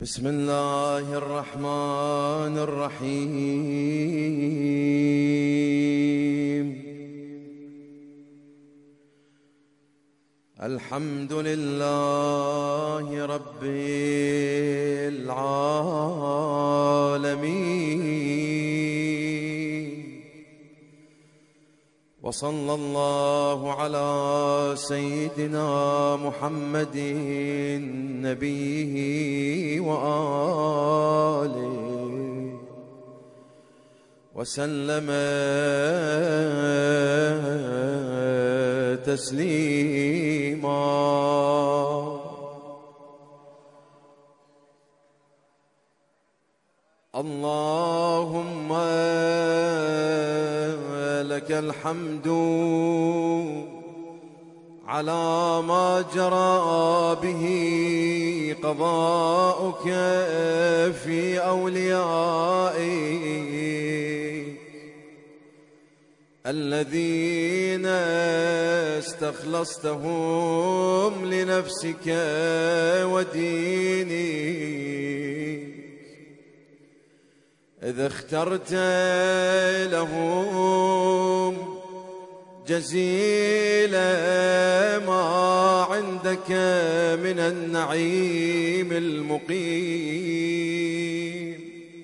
بسم الله الرحمن الرحيم. الحمد لله رب العالمين، وصلى الله على سيدنا محمد نبيه وآله وسلم تسليما. اللهم لك الحمد على ما جرى به قضاؤك في أوليائك الذين استخلصتهم لنفسك ودينك، إذا اخترت لهم جزيل ما عندك من النعيم المقيم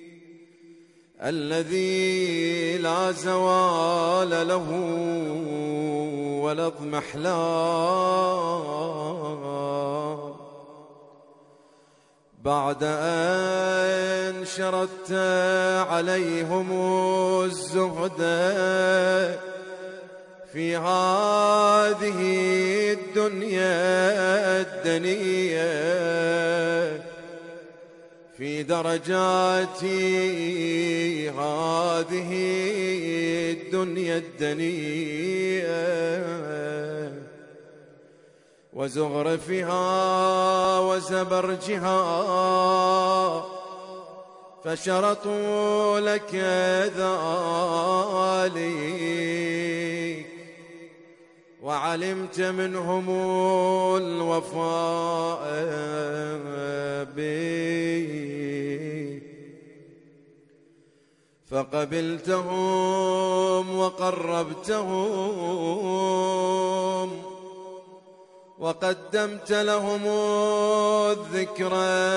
الذي لا زوال له ولا اضمحلال، بعد أن شردت عليهم الزهد في هذه الدنيا الدنية، في درجات هذه الدنيا الدنية وزخرفها وزبرجها، فشرطوا لك ذلك وعلمت منهم الوفاء به، فقبلتهم وقربتهم وقدمت لهم الذكر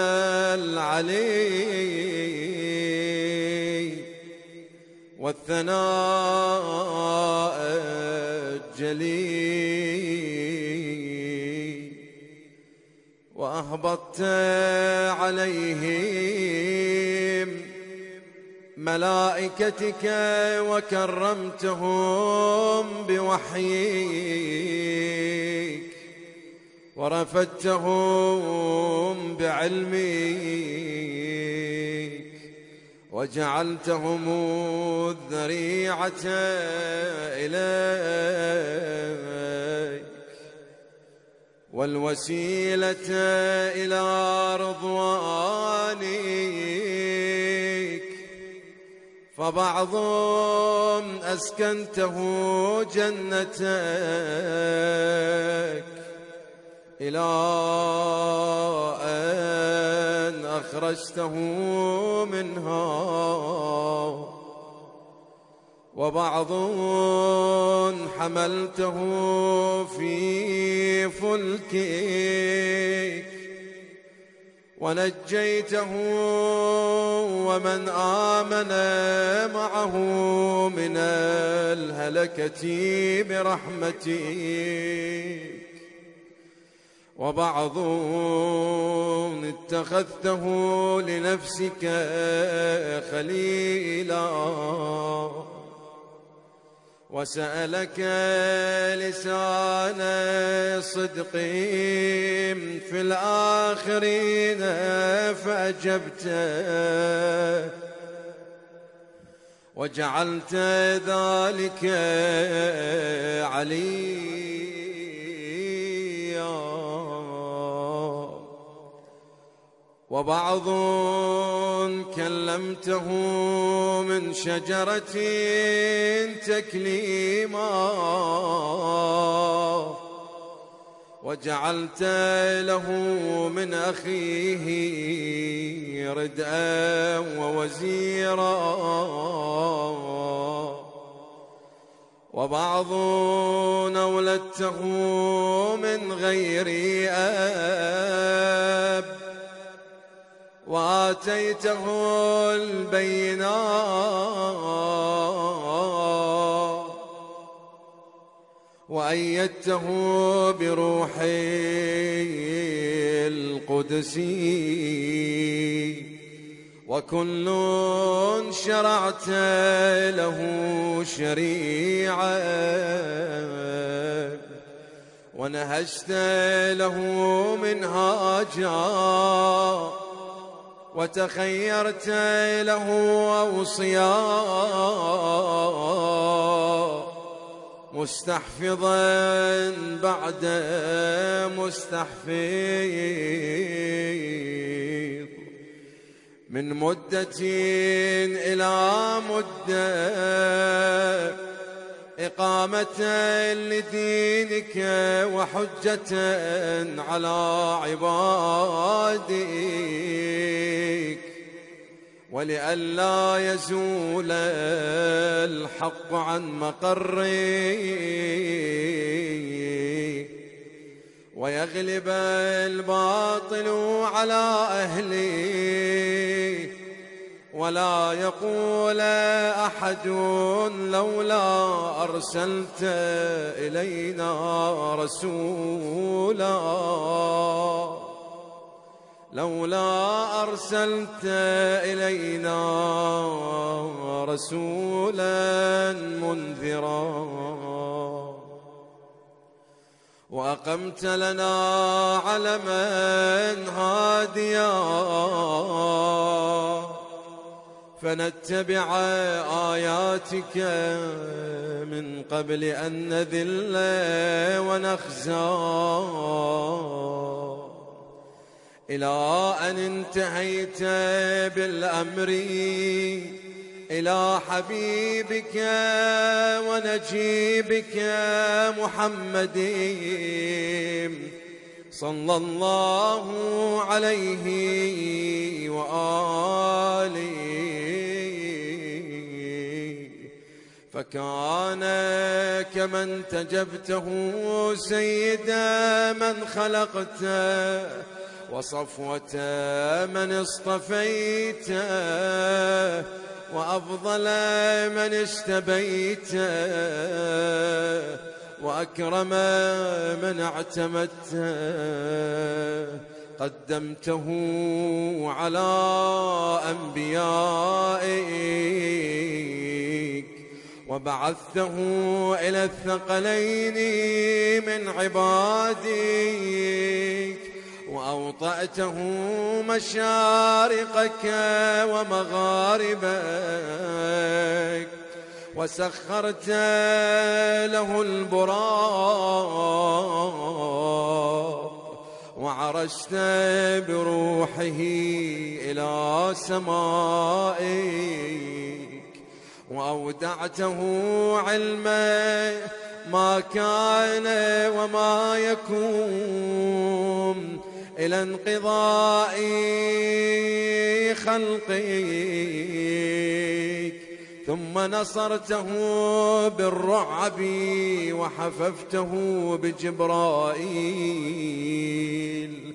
العلي والثناء الجليل، وأهبطت عليهم ملائكتك وكرمتهم بوحيك ورفدتهم بعلمك وجعلتهم الذريعة إليك والوسيلة إلى رضوانك، فبعضهم أسكنته جنتك إلى أن أخرجته منها، وبعض حملته في فلكك ونجيته ومن آمن معه من الهلكة برحمتك، وبعض اتخذته لنفسك خليلا وسألك لسان صدق في الآخرين فأجبت وجعلت ذلك عليا، وبعض كلمته من شجرة تكليما وجعلت له من أخيه ردءا ووزيرا، وبعض أولدته من غير أب، وآتيته البينات، وأيدته بروح القدس، وكل شرعت له شريعة، ونهجت له منهاجا، وتخيرت له أوصياء، مستحفظا بعد مستحفظ، من مدة إلى مدة، إقامة لدينك وحجة على عبادك، ولئلا يزول الحق عن مقره، ويغلب الباطل على أهله، ولا يقول أحد لولا أرسلت إلينا رسولا، لولا أرسلت إلينا رسولا منذرا، وأقمت لنا علما هاديا، فنتبع آياتك من قبل أن نذل ونخزى، إلى أن انتهيت بالأمر إلى حبيبك ونجيبك محمد صلى الله عليه وآله، فكان كمن تجبته سيد من خلقت، وصفوة من اصطفيت، وأفضل من اجتبيت، وأكرم من اعتمدت، قدمته على أنبيائك، وبعثته إلى الثقلين من عبادك، وأوطأته مشارقك ومغاربك، وسخرت له البراق، وعرجت بروحه إلى سمائك، وأودعته علما ما كان وما يكون إلى انقضاء خلقك، ثم نصرته بالرعب، وحففته بجبرائيل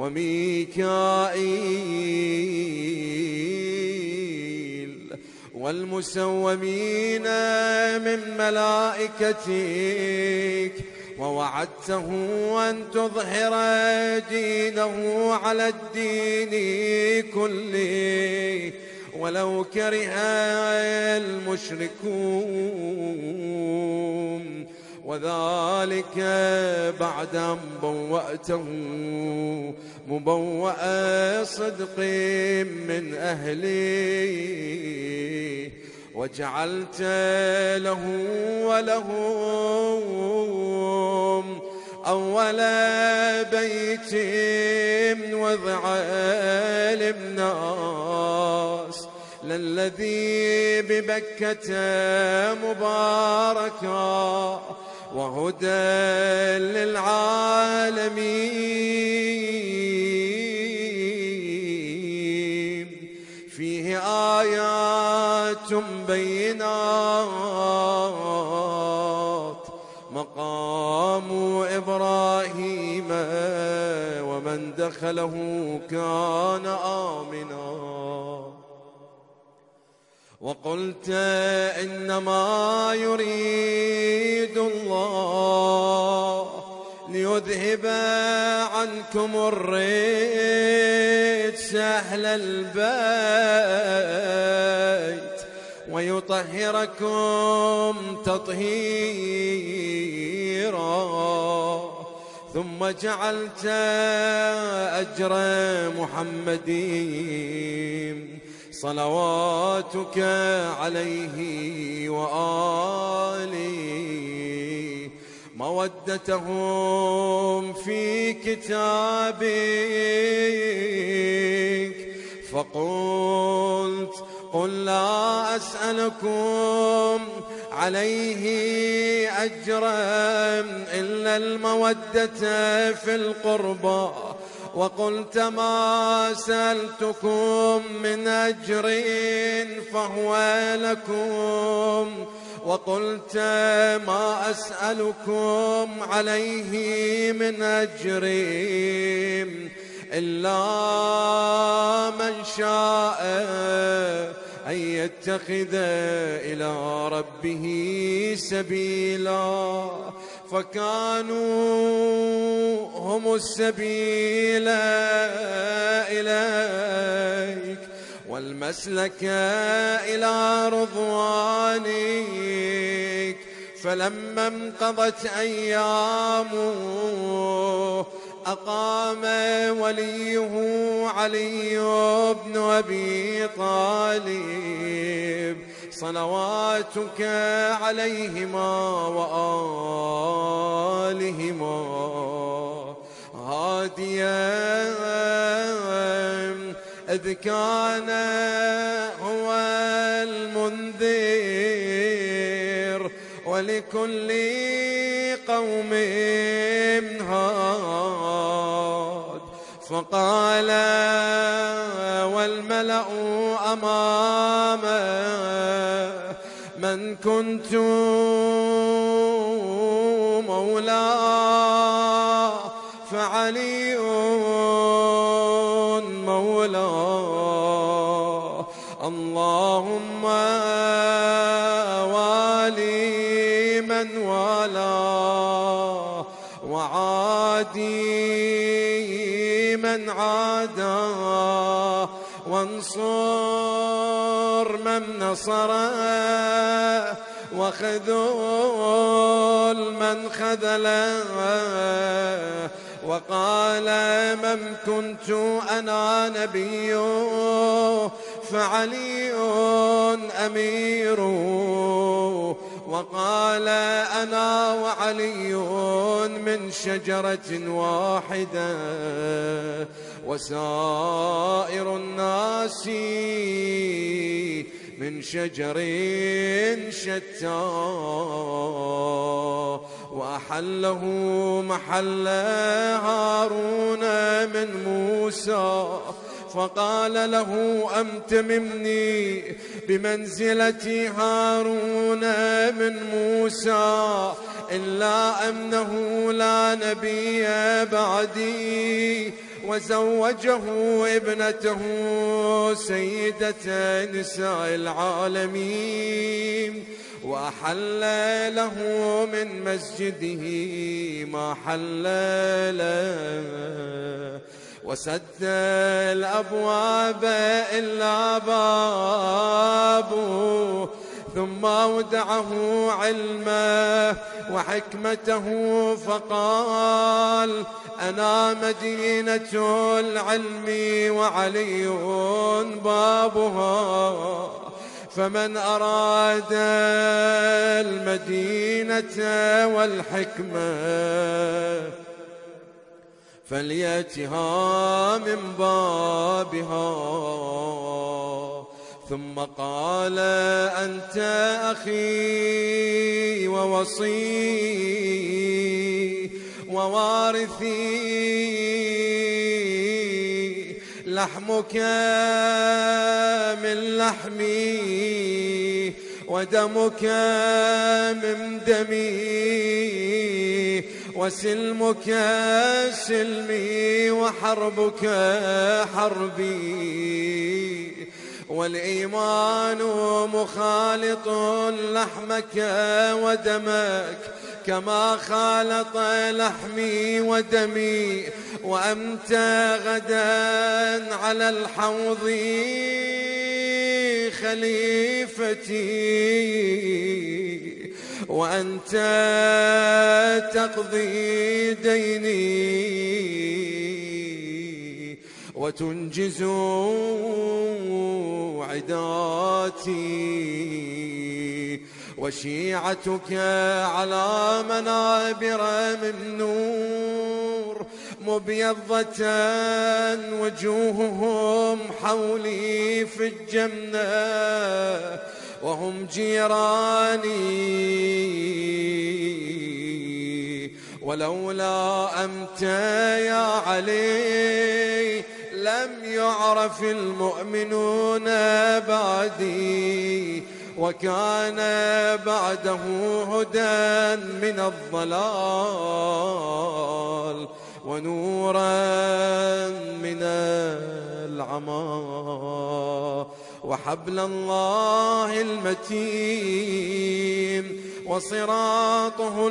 وميكائيل والمسومين من ملائكتك، ووعدته أن تظهر دينه على الدين كله ولو كره المشركون، وذلك بعد أن بوأته مبوأ صدق من أهله، وجعلت له ولهم أول بيت وضع للناس للذي ببكة مباركا، وهدى للعالمين. فيه آيات بينات مقام إبراهيم ومن دخله كان آمنا. وقلت إنما يريد الله ليذهب عنكم الرجس أهل البيت ويطهركم تطهيرا. ثم جعلت أجر محمد صلواتك عليه وآله مودتهم في كتابك. فقلت قل لا أسألكم عليه أجرا إلا المودة في القربى. وقلت ما سألتكم من أجر فهو لكم. وقلت ما أسألكم عليه من أجر إلا من شاء أن يتخذ إلى ربه سبيلا. فكانوا هم السبيل إليك والمسلك إلى رضوانك. فلما انقضت أيامه أقام وليه علي بن أبي طالب صلواتك عليهما وآلهما هاديا إذ كان هو المنذر ولكل قوم هاد. فقال والملأ أمامه من كنت مولاه فعلي مولاه. اللهم والي من والاه وعادي من عاداه وانصر من نصره وخذل من خذله. وقال من كنت أنا نبي فعلي أمير. وقال أنا وعلي من شجرة واحدة وسائر الناس من شجر شتى. وأحله محل هارون من موسى. فقال له أمتممني بمنزلة هارون من موسى إلا أنه لا نبي بعدي. وزوجه ابنته سيدة نساء العالمين. وأحل له من مسجده ما حل له. وسد الأبواب إلا بابه. ثم أودعه علمه وحكمته فقال أنا مدينة العلم وعلي بابها. فمن أراد المدينة والحكمة فليأتها من بابها. ثم قال أنت أخي ووصي ووارثي، لحمك من لحمي ودمك من دمي، وسلمك سلمي وحربك حربي، والإيمان مخالط لحمك ودمك كما خالط لحمي ودمي، وأنت غدا على الحوض خليفتي، وأنت تقضي ديني وتنجز عداتي، وشيعتك على منابر من نور مبيضة وجوههم حولي في الجنة، وهم جيراني، ولولا أنت يا علي لم يعرف المؤمنون بعدي، وكان بعده هدى من الضلال ونورا من العمى، وحبل الله المتين وصراطه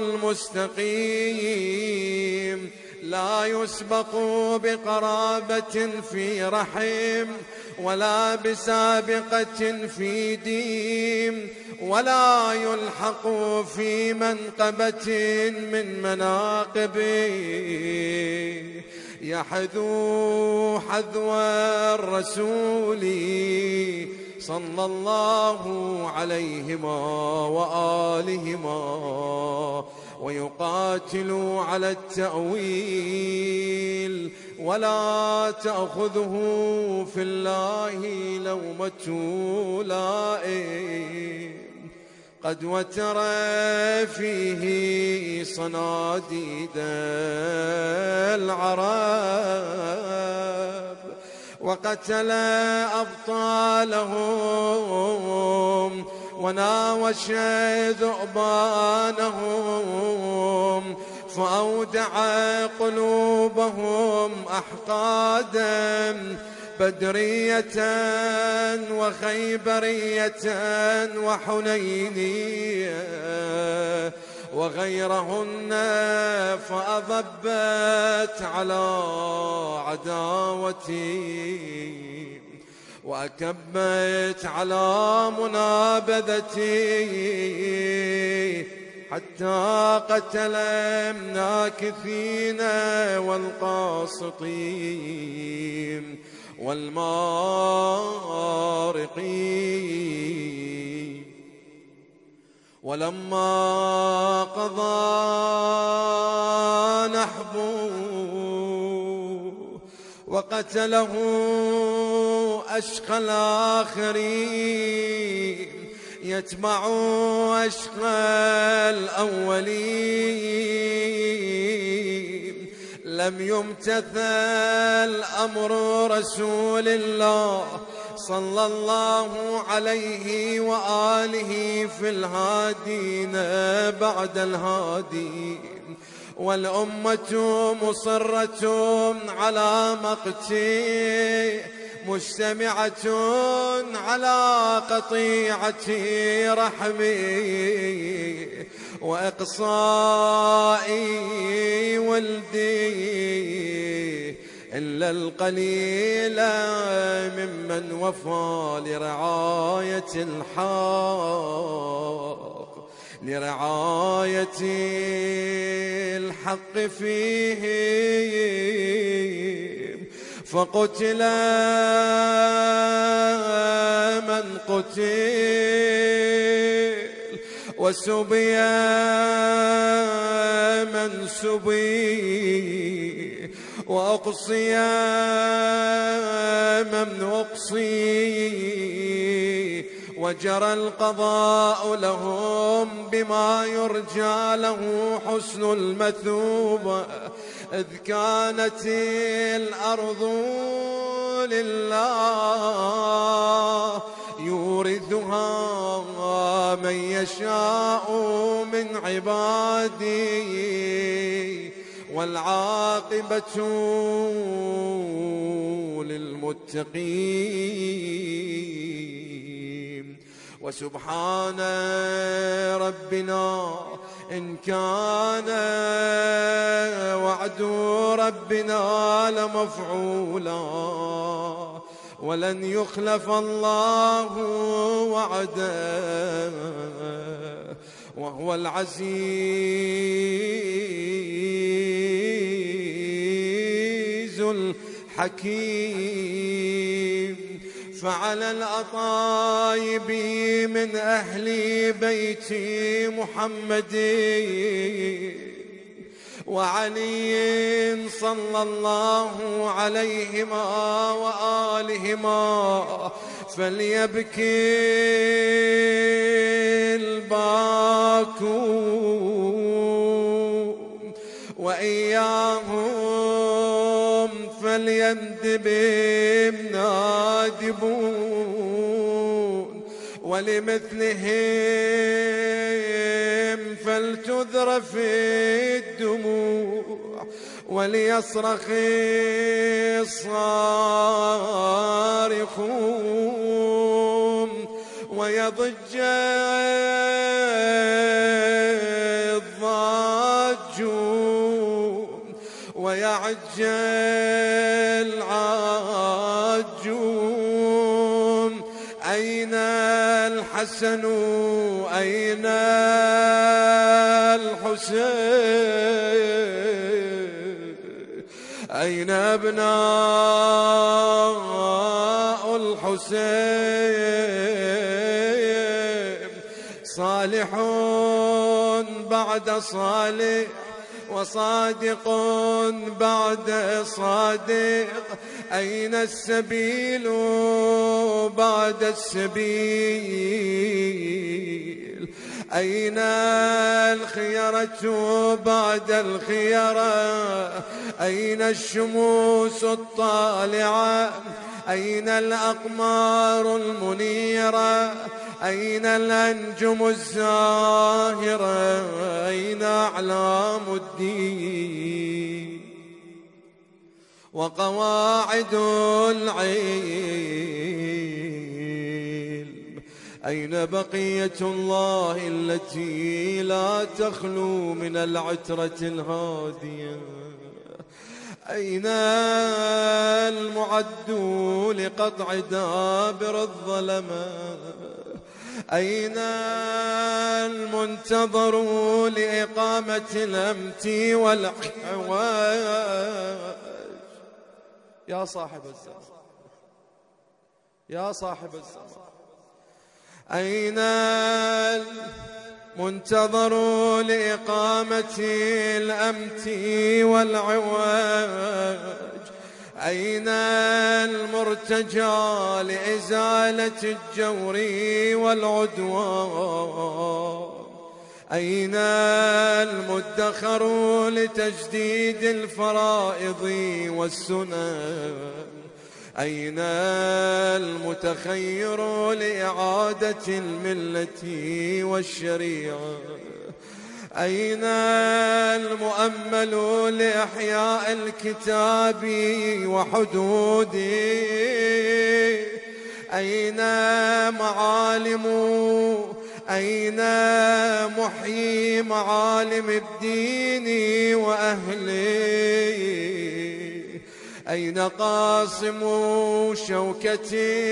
المستقيم لا يسبق بقرابة في رحم، ولا بسابقة في دين، ولا يلحق في منقبة من مناقبه، يحذو حذو الرسول صلى الله عليهما وآلهما، ويقاتل على التأويل، ولا تأخذه في الله لومة لائم، قد وتر فيه صناديد العرب، وقتل أبطالهم وناوش ذؤبانهم، فأودع قلوبهم أحقادا بدرية وخيبرية وحنينية وغيرهن، فأضبت على عداوتي وأكبت على منابذتي، حتى قتل الناكثين والقاسطين والمارقين. ولما قضى نحبه وقتله أشقى الآخرين يتبع أشقى الأولين، لم يمتثل أمر رسول الله صلى الله عليه وآله في الهادين بعد الهادين، والأمة مصرة على مقتي، مجتمعة على قطيعة رحمي وإقصاء ولدي، إلا القليل ممن وفى لرعاية الحق، لرعاية الحق فيهم، فقتل من قتل، وسبي من سبي، وأقصي من أقصي، وجرى القضاء لهم بما يرجى له حسن المثوبة، إذ كانت الأرض لله يورثها من يشاء من عباده والعاقبة للمتقين. وسبحان ربنا إن كان وعد ربنا لمفعولا، ولن يخلف الله وعده وهو العزيز الحكيم. فعلى الأطايب من أهل بيت محمد وعلي صلى الله عليهما وآلهما فليبكي الباكون، وإياهم فليندب النادبون، ولمثلهم فلتذرف الدموع، وليصرخ الصارخون، ويضج الضاجون، ويعج العاجون. أين الحسن أين الحسين، أين أبناء الحسين؟ صالح بعد صالح وصادق بعد صادق، أين السبيل بعد السبيل؟ أين الخيرة بعد الخيرة؟ أين الشموس الطالعة؟ أين الأقمار المنيرة؟ أين الأنجم الزاهرة؟ أين أعلام الدين وقواعد العلم؟ أين بقية الله التي لا تخلو من العترة الهادية؟ أين المعد لقطع دابر الظلمة؟ أين المنتظر لإقامة الأمت والحواج؟ يا صاحب الزمان، يا صاحب الزمان، أين المنتظر لإقامة الأمت والعواج؟ أين المرتجى لإزالة الجور والعدوان؟ أين المدخر لتجديد الفرائض والسنن؟ أين المتخير لإعادة الملة والشريعة؟ أين المؤمل لإحياء الكتاب وحدوده؟ أين معالم، أين محيي معالم الدين وأهله؟ أين قاصم شوكة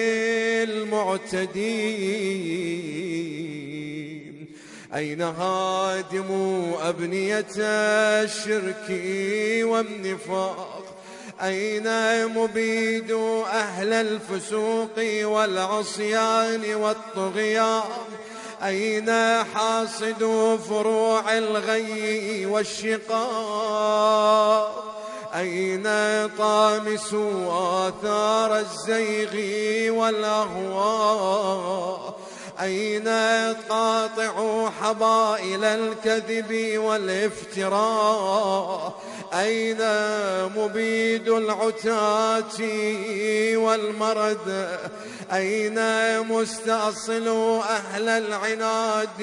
المعتدين؟ أين هادم أبنية الشرك والنفاق؟ أين مبيد أهل الفسوق والعصيان والطغيان؟ أين حاصد فروع الغي والشقاق؟ أين طامس آثار الزيغ والأهواء؟ أين قاطع حبائل الكذب والافتراء؟ أين مبيد العتاة والمرد؟ أين مستأصل أهل العناد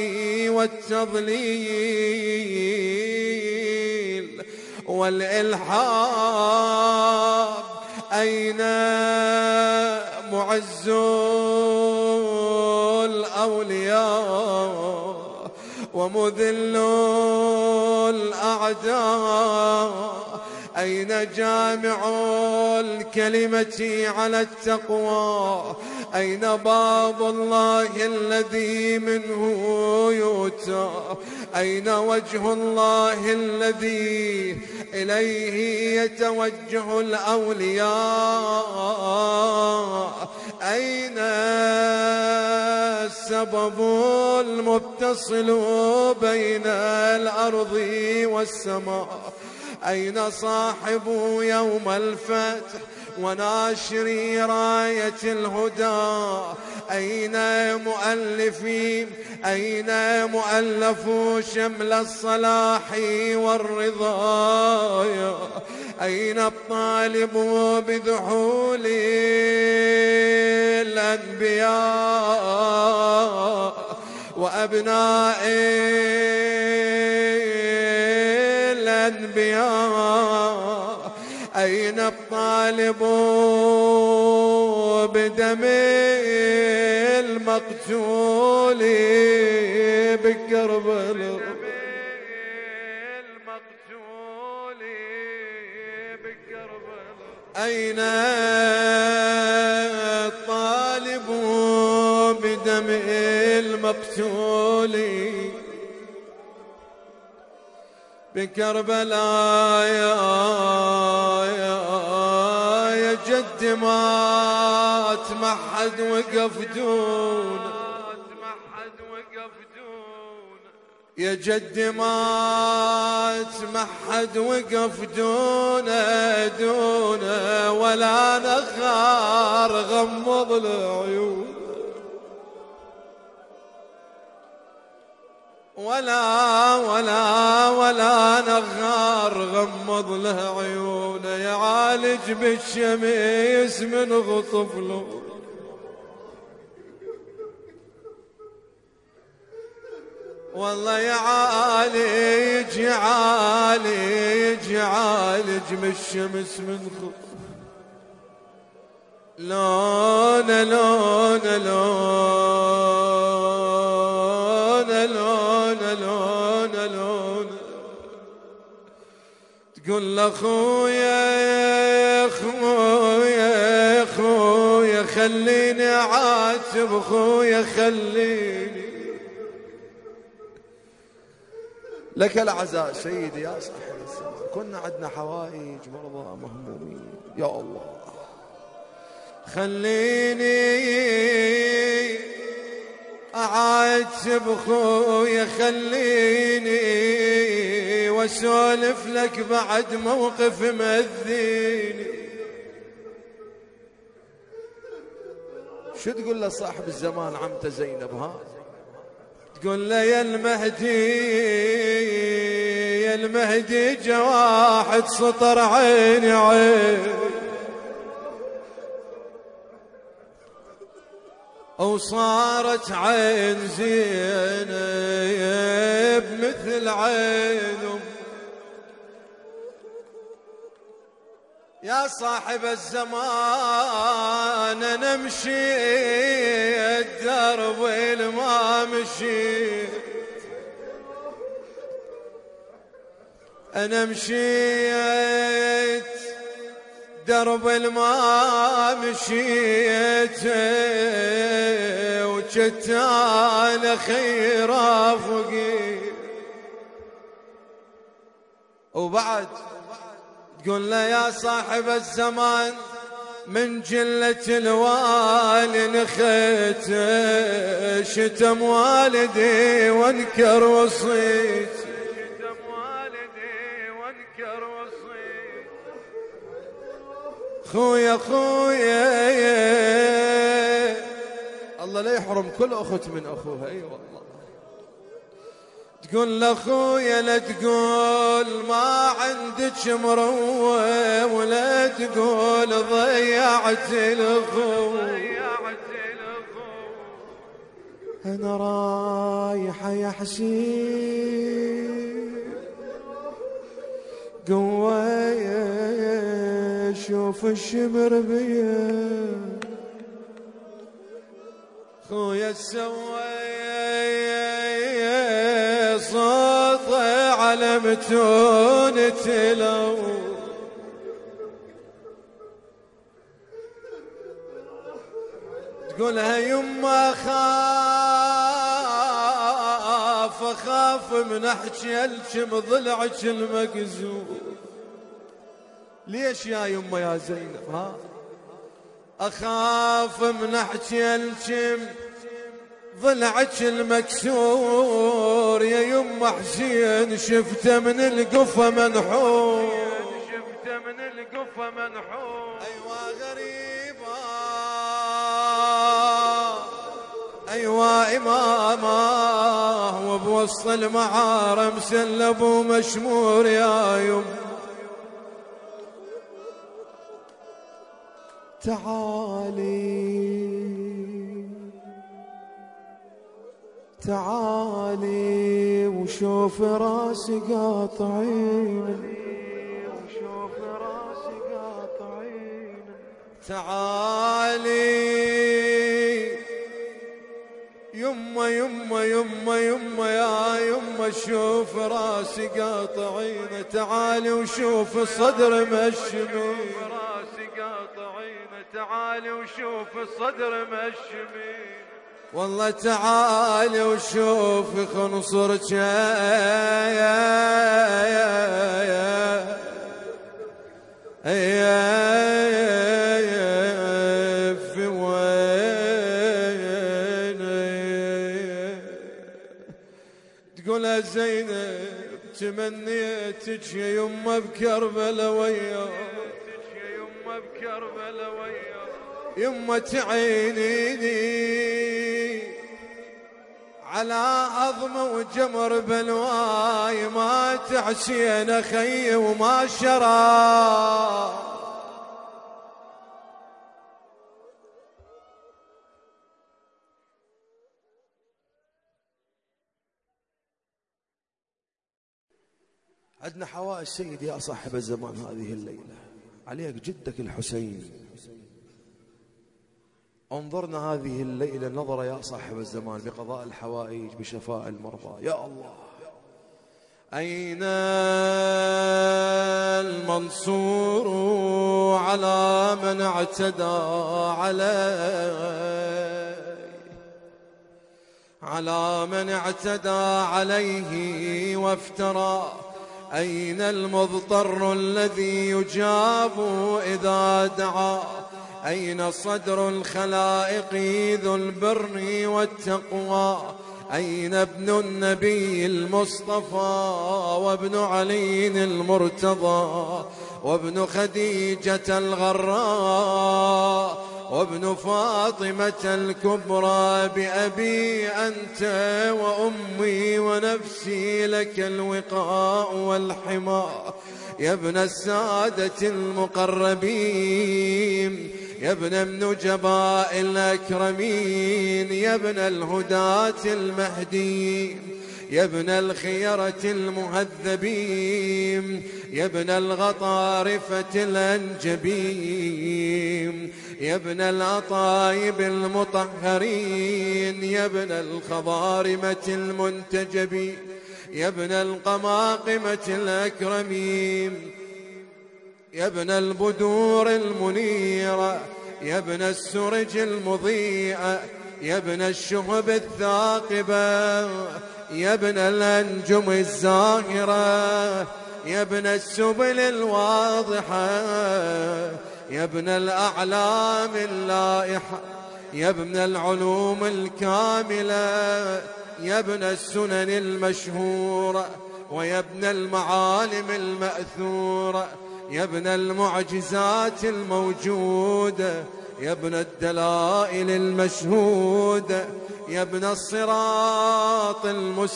والتضليل والإلحاد؟ أين معز الأولياء ومذل الأعداء؟ أين جامع الكلمة على التقوى؟ أين باب الله الذي منه يؤتى؟ أين وجه الله الذي إليه يتوجه الأولياء؟ أين السبب المتصل بين الأرض والسماء؟ أين صاحب يوم الفتح وناشر راية الهدى؟ أين مؤلفين؟ أين مؤلف شمل الصلاح والرضا؟ أين الطالب بذحول الأنبياء وأبناء الأنبياء؟ أين الطالب بدم المقتول بكربلاء؟ أين الطالب بدم المقتول بكربلاء؟ يا جد ما تمحد وقف دون، يا جد ما تمحد وقف دون ولا نخار غمض العيون، ولا نغار غمض له عيونه، يعالج بالشميس من غطف له. والله يعالج من الشمس من غطف لون لون لون لون لون لون. تقول لاخويا خويا خويا خليني اعاتب خويا خليني. لك العزاء سيدي يا صاحب الزمان، كنا عندنا حوائج مرضى مهمومين يا الله. خليني أعاتب خويا خليني واسولف لك بعد موقف مأذيني. شو تقول لصاحب الزمان عمته زينب؟ ها تقول له يا المهدي جا واحد سطر عيني عين وصارت عين زينب مثل عينه. يا صاحب الزمان انا مشيت درب ما مشيت، انا مشيت درب ما مشيت وشتان خير رافقي. وبعد تقول له يا صاحب الزمان من جلة الوالي نخيت، شتم والدي وانكر وصيت، خويا خويا الله لا يحرم كل أخت من أخوها. أي والله. تقول لأخويا لا تقول ما عندك مروة، ولا تقول ضيعت الأخو. أنا رايحة يا حسين قوية شوف الشمر بيا، خويا سوي صوته على متونة لو، تقولها يما أخاف من أحكي الجم ضلعك المكزور. ليش يا يما يا زينب؟ ها أخاف من أحكي الجم ضلعك المكسور، يا يما حسين شفته من القفا منحور. أيوة غريبة أيوة إمامه، وبوسط المعارم سلب ومشمور يا يم. تعالي وشوف راسي قاطعين، تعالي يما يما يما يما يا يما شوف راسي قاطعين، تعالي وشوف الصدر مشمين، تعالي وشوف الصدر مشمين. والله تعالي وشوف خنصرك في وين. تقول زينب تمنيتك يا يما بكربلا وياك، يما تعينيني على عظمه وجمر بلواي، ما تعسين خي وما شرى. عندنا حوائج سيدي يا صاحب الزمان هذه الليلة، عليك جدك الحسين. انظرنا هذه الليلة نظرة يا صاحب الزمان بقضاء الحوائج بشفاء المرضى. يا الله. أين المنصور على من اعتدى عليه، على من اعتدى عليه وافترى. أين المضطر الذي يجاب إذا دعا، أين صدر الخلائق ذو البر والتقوى. أين ابن النبي المصطفى وابن علي المرتضى، وابن خديجة الغراء، وابن فاطمة الكبرى. بأبي أنت وأمي ونفسي لك الوقاء والحماء، يا ابن السادة المقربين، يا ابن النجباء الأكرمين، يا ابن الهداة المهديين، يا ابن الخيرة المهذبين، يا ابن الغطارفة الأنجبين، يا ابن الأطايب المطهرين، يا ابن الخضارمة المنتجبين، يا ابن القماقمة الأكرمين، يا ابن البدور المنيرة، يا ابن السرج المضيئة، يا ابن الشهب الثاقبة، يا ابن الأنجم الزاهرة، يا ابن السبل الواضحة، يا ابن الأعلام اللائحة، يا ابن العلوم الكاملة، يا ابن السنن المشهورة، ويا ابن المعالم المأثورة، يا ابن المعجزات الموجودة، يا ابن الدلائل المشهود، يا ابن الصراط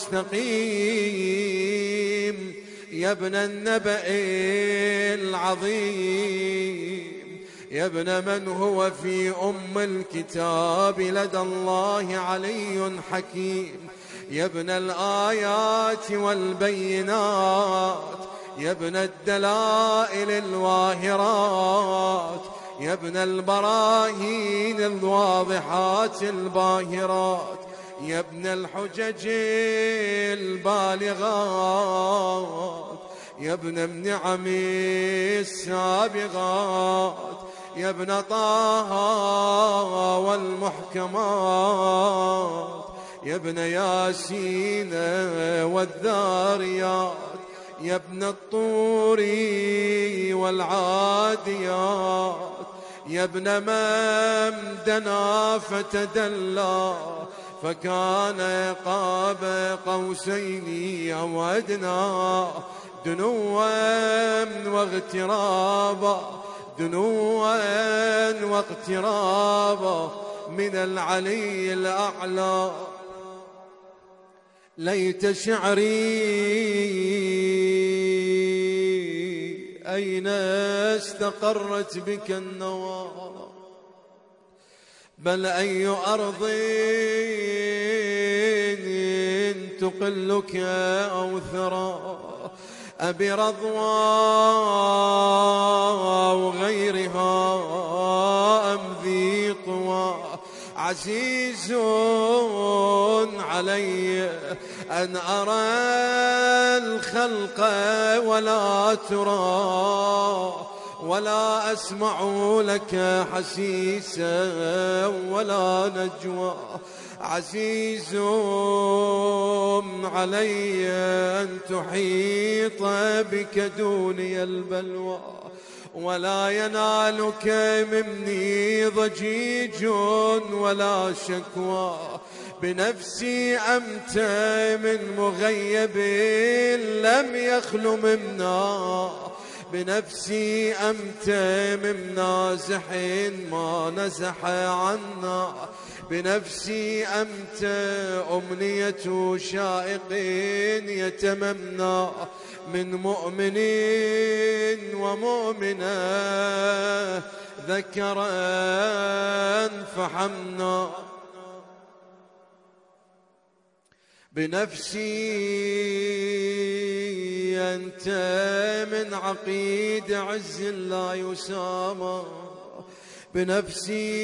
المستقيم، يا ابن النبأ العظيم، يا ابن من هو في أم الكتاب لدى الله علي حكيم، يا ابن الآيات والبينات، يا ابن الدلائل الواهرات، يا ابن البراهين الواضحات الباهرات، يا ابن الحجج البالغات، يا ابن النعم السابغات، يا ابن طه والمحكمات، يا ابن ياسين والذاريات، يا ابن الطور والعاديات، يا ابن من دنا فتدلى فكان قاب قوسين أو أدنى، دنوا واغترابا، دنوا واقترابا من العلي الأعلى. ليت شعري أين استقرت بك النوى، بل أي أرض تقلك أو ثرى، أبي رضوى وغيرها أم ذي طوى. عزيز علي أن أرى الخلق ولا ترى، ولا أسمع لك حسيسا ولا نجوى. عزيز علي أن تحيط بك دوني البلوى، ولا ينالك مني ضجيج ولا شكوى. بنفسي أمت من مغيب لم يخل منا، بنفسي أمت من نازح ما نزح عنا. بنفسي أمت أمنية شائق يتمنى، من مؤمن ومؤمنة ذكرا فحمنا. بنفسي أنت من عقيد عز لا يسامى، بنفسي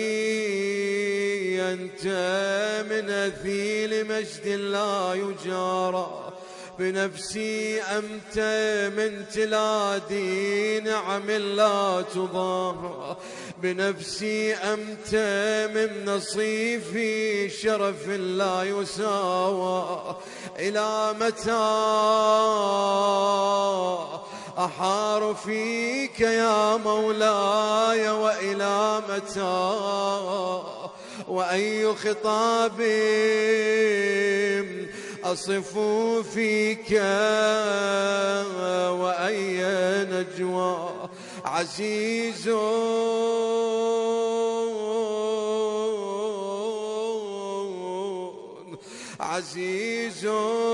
أنت من أثيل مجد لا يجارى. بنفسي أنت من تلادي نعم لا تضاهى. بنفسي أنت من نصيفي شرف لا يساوى. إلى متى أحار فيك يا مولاي، وإلى متى وأي خطاب أصف فيك وأي نجوى. عزيز عزيز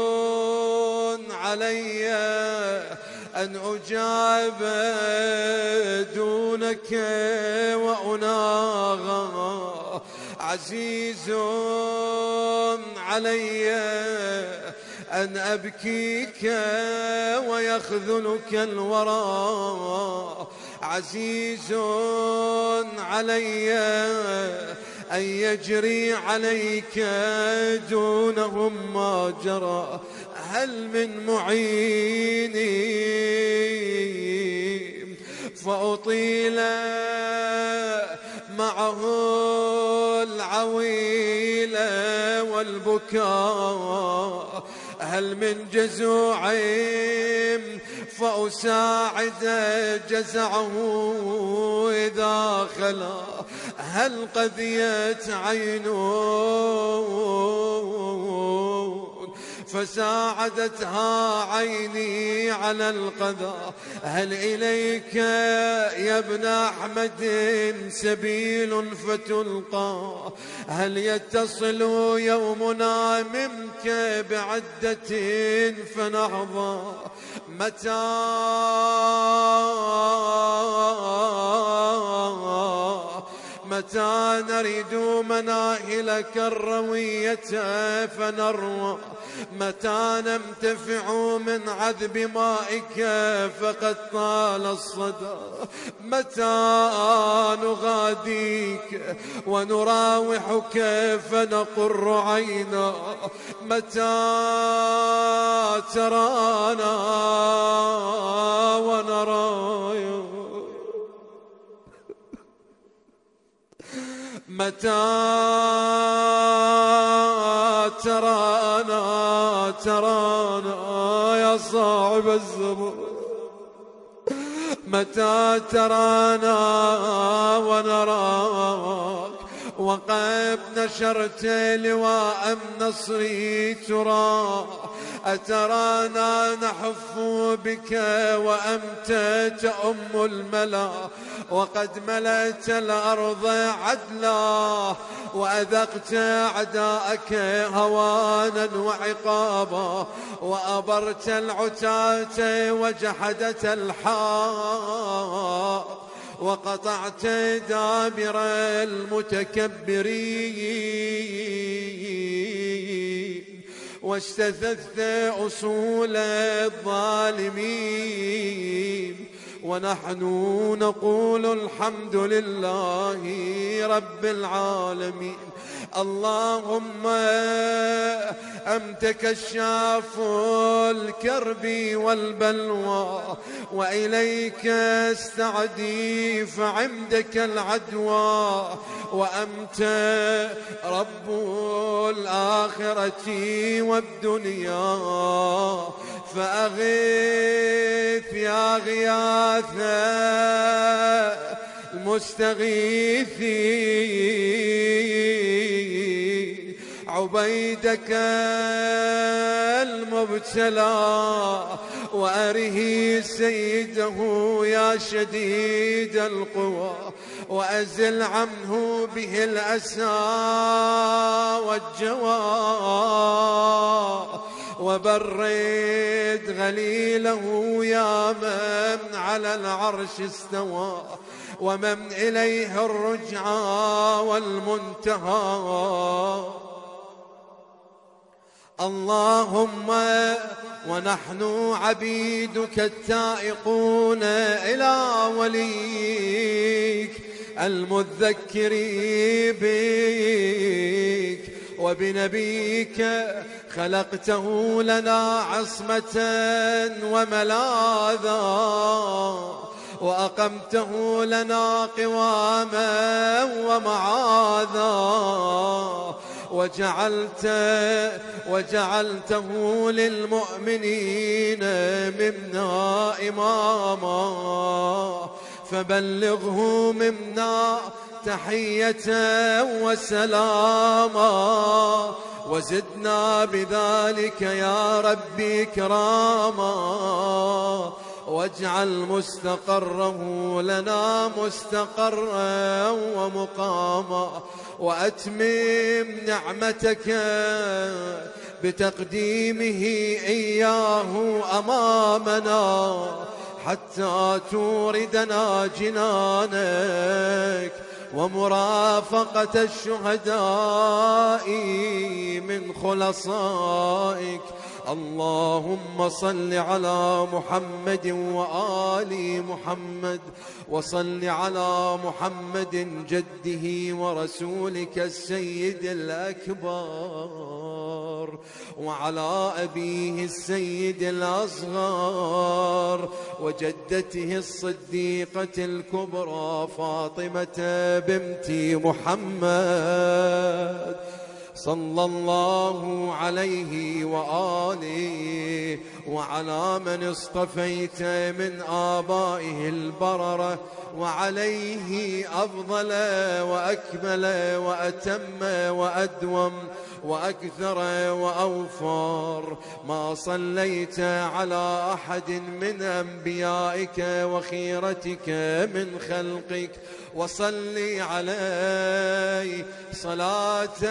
علي أن أجاب دونك وأناغى. عزيز علي أن أبكيك ويخذلك الورى. عزيز علي أن يجري عليك دونهم ما جرى. هل من معين فأطيل معه العويل والبكاء؟ هل من جزوع فأساعد جزعه إذا خلا؟ هل قذيت عين فساعدتها عيني على القضاء. هل إليك يا ابن أحمد سبيل فتلقى؟ هل يتصل يومنا منك بعدة فنحظى؟ متى نريد مناهلك الروية فنروى؟ متى ننتفع من عذب مائك فقد طال الصدى؟ متى نغاديك ونراوحك فنقر عينا؟ متى ترانا ونرايا؟ متى ترانا يا صاحب الزمان؟ متى ترانا ونراك وقد نشرت لواء النصر ترى؟ أترانا نحف بك وأنت تأم الملا وقد ملأت الأرض عدلا وأذقت أعداءك هوانا وعقابا وأبرت العتاة وجحدت الحق وقطعت دابر المتكبرين واجتثثت أصول الظالمين ونحن نقول الحمد لله رب العالمين. اللهم أنت كشاف الكرب والبلوى وإليك استعدي فعندك العدوى وأنت رب الآخرة والدنيا فأغيث يا غياث المستغيثين عبيدك المبتلى وأره سيده يا شديد القوى وأزل عنه به الأسى والجوى وبرد غليله يا من على العرش استوى ومن إليه الرجعى والمنتهى. اللهم ونحن عبيدك التائقون إلى وليك المذكر بك وبنبيك خلقته لنا عصمة وملاذا وأقمته لنا قواما ومعاذا وجعلته للمؤمنين منا إماما فبلغه منا تحية وسلاما وزدنا بذلك يا ربي كراما واجعل مستقره لنا مستقرا ومقاما وأتمم نعمتك بتقديمه إياه أمامنا حتى توردنا جنانك ومرافقة الشهداء من خلصائك. اللهم صل على محمد وآل محمد وصل على محمد جده ورسولك السيد الأكبر وعلى أبيه السيد الأصغر وجدته الصديقة الكبرى فاطمة بنت محمد صلى الله عليه وآله وعلى من اصطفيت من آبائه البررة، وعليه أفضل وأكمل وأتم وأدوم وأكثر وأوفر ما صليت على أحد من أنبيائك وخيرتك من خلقك. وصلي عليه صلاة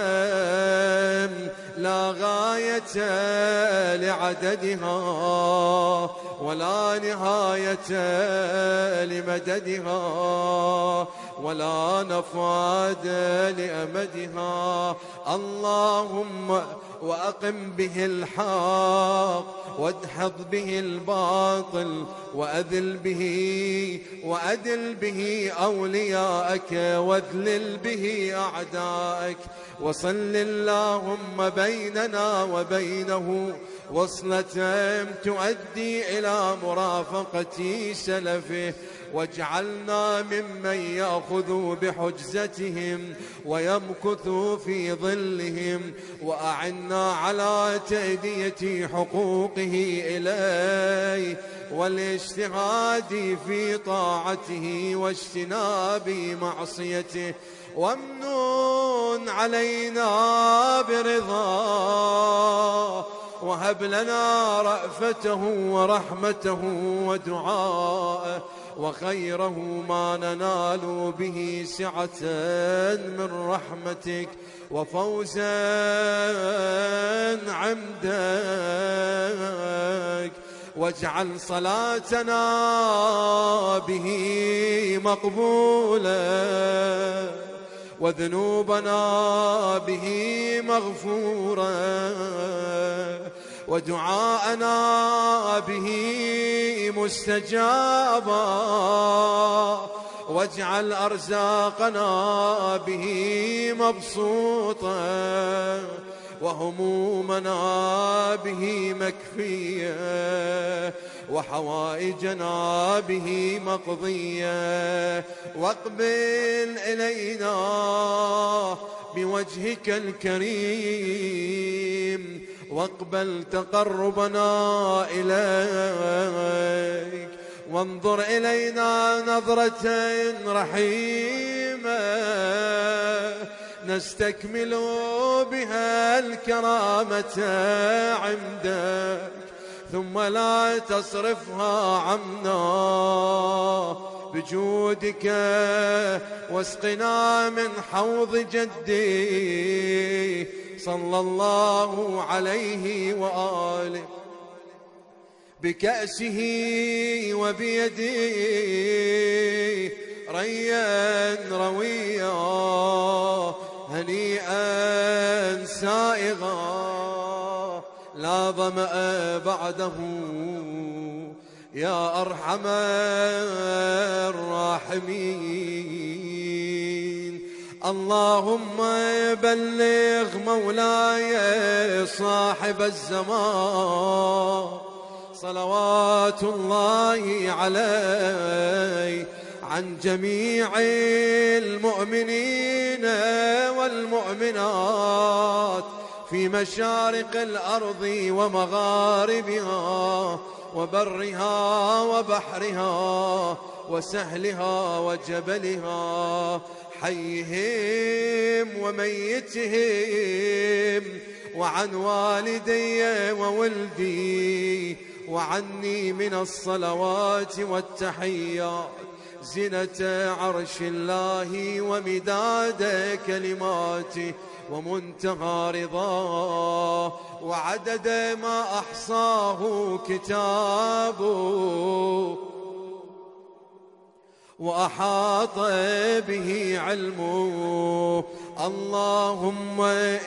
لا غاية لعددها ولا نهاية لمددها ولا نفاد لأمدها. اللهم وأقم به الحق وادحض به الباطل وأذل به أولياءك واذلل به أعداءك. وصل اللهم بيننا وبينه وصلة تؤدي إلى مرافقة سلفه، واجعلنا ممن يأخذ بحجزتهم ويمكث في ظلهم، وأعنا على تأدية حقوقه إليه والاجتهاد في طاعته واجتناب معصيته. وامنن علينا برضاه وهب لنا رأفته ورحمته ودعاءه وخيره ما ننال به سعة من رحمتك وفوزا عمدك. واجعل صلاتنا به مقبولة وذنوبنا به مغفورة ودعاءنا به مستجابا. واجعل أرزاقنا به مبسوطة وهمومنا به مكفية وحوائجنا به مقضية. واقبل إلينا بوجهك الكريم واقبل تقربنا إليك وانظر إلينا نظرة رحيمة نستكمل بها الكرامة عندك، ثم لا تصرفها عنا بجودك واسقنا من حوض جدي صلى الله عليه وآله بكأسه وبيده ريا رويا هنيئا سائغا لا ظمأ بعده يا أرحم الراحمين. اللهم بلغ مولاي صاحب الزمان صلوات الله عليه عن جميع المؤمنين والمؤمنات في مشارق الأرض ومغاربها وبرها وبحرها وسهلها وجبلها، حيهم وميتهم، وعن والدي وولدي وعني من الصلوات والتحيات زنة عرش الله ومداد كلماته ومنتهى رضاه وعدد ما أحصاه كتابه وأحاط به علمه. اللهم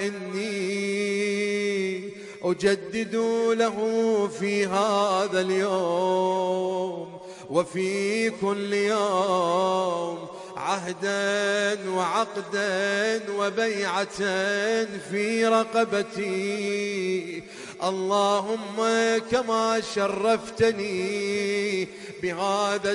إني أجدد له في هذا اليوم وفي كل يوم عهدا وعقدا وبيعة في رقبتي. اللهم كما شرفتني بهذا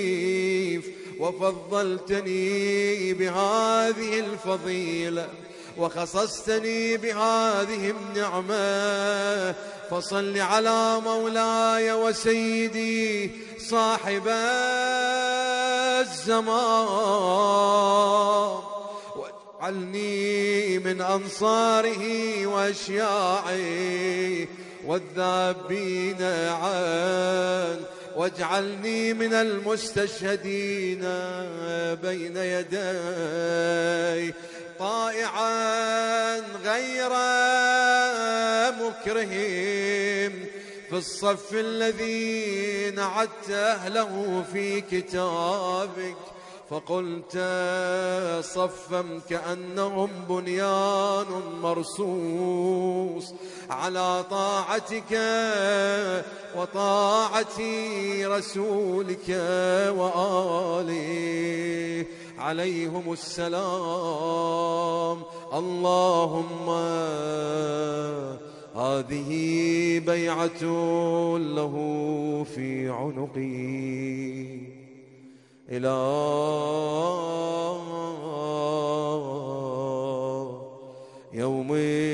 التشريف وفضلتني بهذه الفضيلة وخصصتني بهذه النعمة، فصل على مولاي وسيدي صاحب الزمان، واجعلني من أنصاره وأشياعه والذابين عنه، واجعلني من المستشهدين بين يدي طائعا غير مكرهم في الصف الذي نعدت أهله في كتابك، فقلت صفا كأنهم بنيان مرصوص على طاعتك وطاعة رسولك وآله عليهم السلام. اللهم هذه بيعة له في عنقي إلى يوم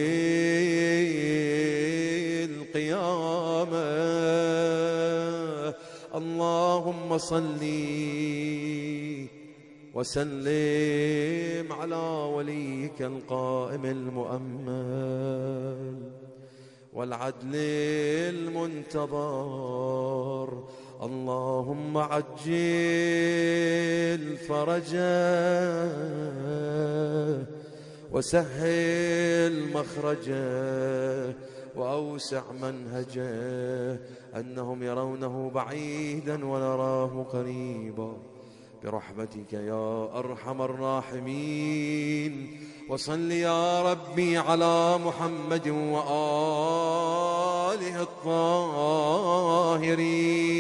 القيامة. اللهم صل وسلم على وليك القائم المؤمل والعدل المنتظر. اللهم عجل فرجه وسهل مخرجه وأوسع منهجه، أنهم يرونه بعيدا ونراه قريبا، برحمتك يا أرحم الراحمين. وصل يا ربي على محمد وآله الطاهرين.